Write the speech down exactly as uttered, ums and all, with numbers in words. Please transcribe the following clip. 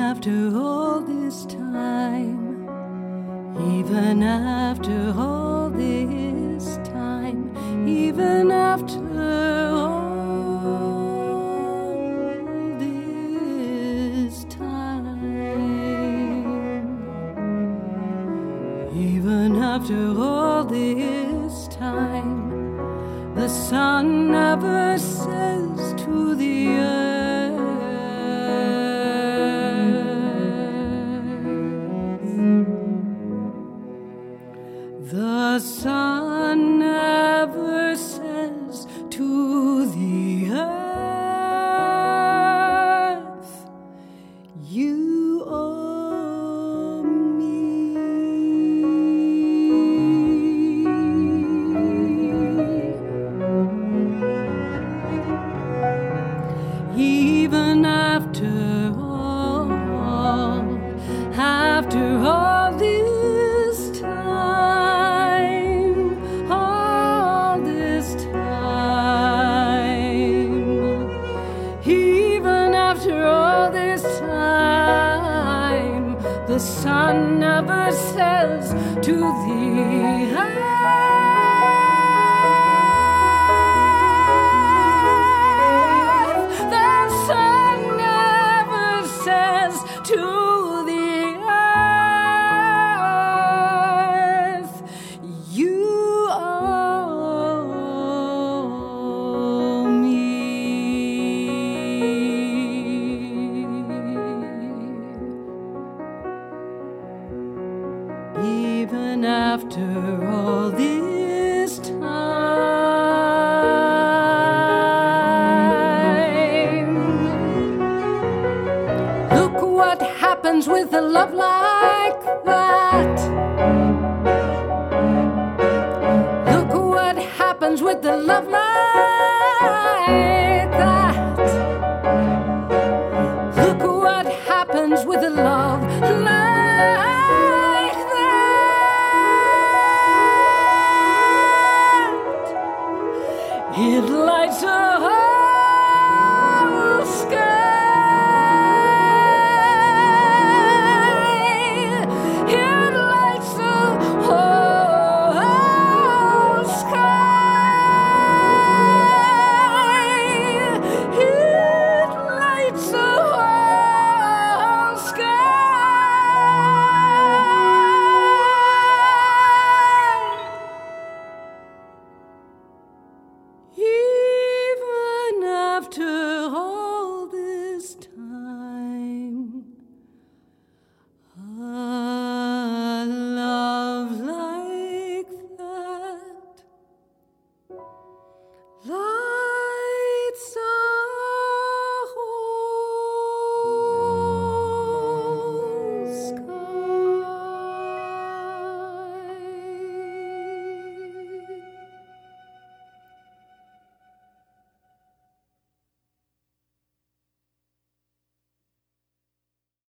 after all this time, even after all this time, even after all this time, even after all this time, the sun never says to the earth, the sun never says to the earth, you owe me. Even after all, after all this time, all this time, even after all this time, the sun never says to the earth, to the earth, you owe me. Even after all this time, look what happens with a love like that. Look what happens with a love like that. Look what happens with a love